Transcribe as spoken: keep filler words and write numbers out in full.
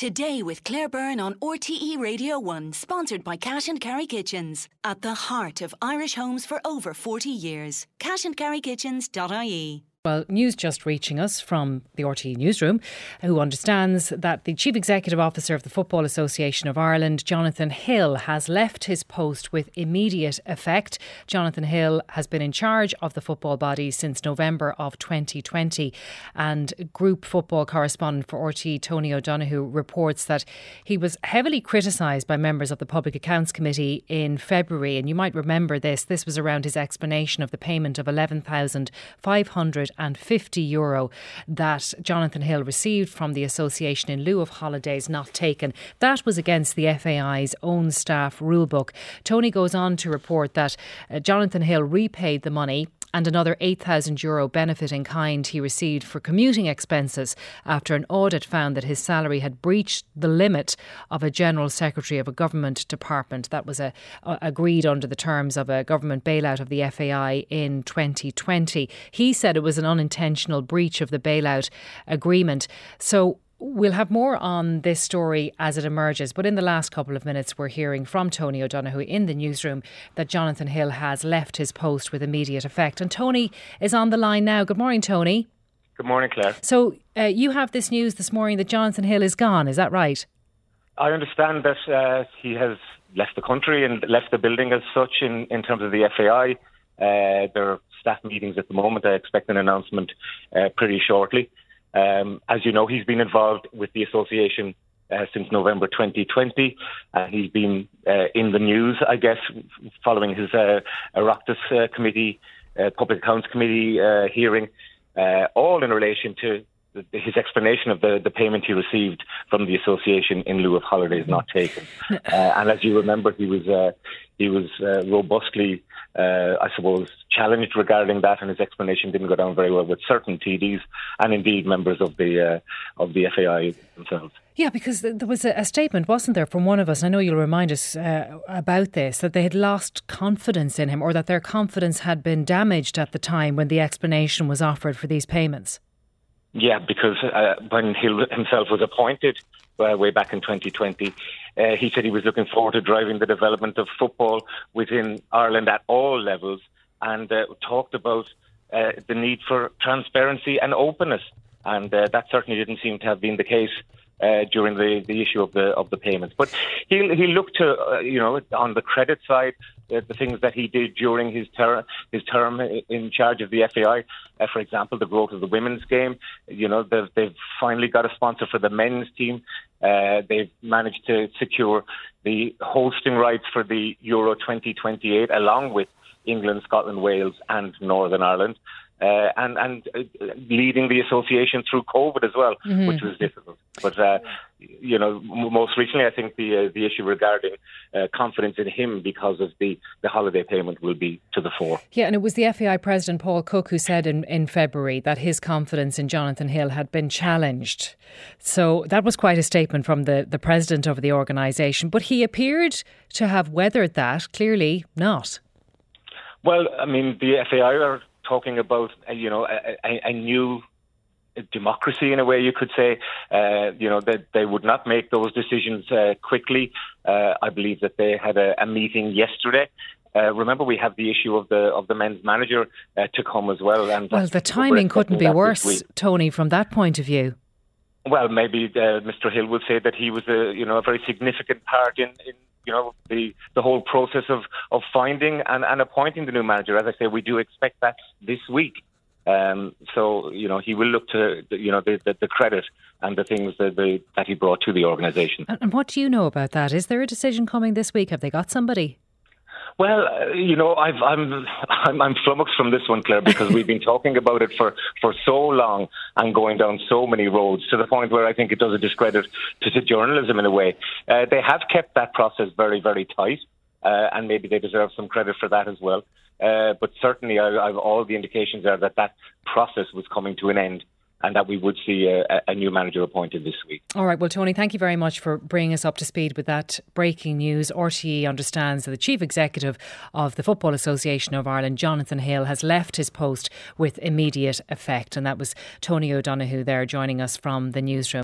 Today with Claire Byrne on R T E Radio one, sponsored by Cash and Carry Kitchens. At the heart of Irish homes for over forty years. cash and carry kitchens dot I E. Well, news just reaching us from the R T E newsroom, who understands that the Chief Executive Officer of the Football Association of Ireland, Jonathan Hill, has left his post with immediate effect. Jonathan Hill has been in charge of the football body since November of twenty twenty, and group football correspondent for R T E, Tony O'Donoghue, reports that he was heavily criticised by members of the Public Accounts Committee in February, and you might remember this. This was around his explanation of the payment of eleven thousand five hundred fifty euro that Jonathan Hill received from the association in lieu of holidays not taken. That was against the F A I's own staff rulebook. Tony goes on to report that uh, Jonathan Hill repaid the money and another eight thousand euro benefit in kind he received for commuting expenses after an audit found that his salary had breached the limit of a General Secretary of a government department. That was a, a, agreed under the terms of a government bailout of the F A I in twenty twenty. He said it was an unintentional breach of the bailout agreement. So we'll have more on this story as it emerges, but in the last couple of minutes we're hearing from Tony O'Donoghue in the newsroom that Jonathan Hill has left his post with immediate effect. And Tony is on the line now. Good morning, Tony. Good morning, Claire. So uh, you have this news this morning that Jonathan Hill is gone, is that right? I understand that uh, he has left the country and left the building as such in, in terms of the F A I. Uh, there are staff meetings at the moment. I expect an announcement uh, pretty shortly. Um, as you know, he's been involved with the association uh, since November twenty twenty. Uh, he's been uh, in the news, I guess, following his uh, Oireachtas uh, committee, uh, Public Accounts Committee uh, hearing, uh, all in relation to the, his explanation of the, the payment he received from the association in lieu of holidays not taken. Uh, and as you remember, he was uh, he was uh, robustly, uh, I suppose, challenged regarding that, and his explanation didn't go down very well with certain T Ds and indeed members of the uh, of the F A I themselves. Yeah, because there was a statement, wasn't there, from one of us, I know you'll remind us uh, about this, that they had lost confidence in him, or that their confidence had been damaged at the time when the explanation was offered for these payments. Yeah, because uh, when he himself was appointed uh, way back in twenty twenty, uh, he said he was looking forward to driving the development of football within Ireland at all levels, and uh, talked about uh, the need for transparency and openness. And uh, that certainly didn't seem to have been the case uh, during the, the issue of the of the payments. But he he looked to uh, you know on the credit side, uh, the things that he did during his ter- his term in charge of the F A I. Uh, for example, the growth of the women's game. You know, they've they've finally got a sponsor for the men's team. Uh, they've managed to secure the hosting rights for the Euro twenty twenty-eight, along with England, Scotland, Wales and Northern Ireland, uh, and, and uh, leading the association through COVID as well, mm-hmm. which was difficult. But, uh, you know, m- most recently I think the uh, the issue regarding uh, confidence in him because of the, the holiday payment will be to the fore. Yeah, and it was the F A I President Paul Cook who said in, in February that his confidence in Jonathan Hill had been challenged. So that was quite a statement from the, the President of the organisation. But he appeared to have weathered that, clearly not. Well, I mean, the F A I are talking about, uh, you know, a, a, a new democracy in a way, you could say. Uh, you know, that they would not make those decisions uh, quickly. Uh, I believe that they had a, a meeting yesterday. Uh, remember, we have the issue of the of the men's manager uh, to come as well. And well, the timing couldn't be worse, Tony, from that point of view. Well, maybe uh, Mister Hill would say that he was a you know a very significant part in. in you know, the, the whole process of, of finding and, and appointing the new manager. As I say, we do expect that this week. Um, so, you know, he will look to, you know, the, the, the credit and the things that, the, that he brought to the organisation. And what do you know about that? Is there a decision coming this week? Have they got somebody? Well, uh, you know, I've, I'm, I'm I'm flummoxed from this one, Claire, because we've been talking about it for, for so long and going down so many roads to the point where I think it does a discredit to, to journalism in a way. Uh, they have kept that process very, very tight, uh, and maybe they deserve some credit for that as well. Uh, but certainly, I, I've all the indications are that that process was coming to an end, and that we would see a, a new manager appointed this week. All right, well, Tony, thank you very much for bringing us up to speed with that breaking news. R T E understands that the Chief Executive of the Football Association of Ireland, Jonathan Hill, has left his post with immediate effect. And that was Tony O'Donoghue there joining us from the newsroom.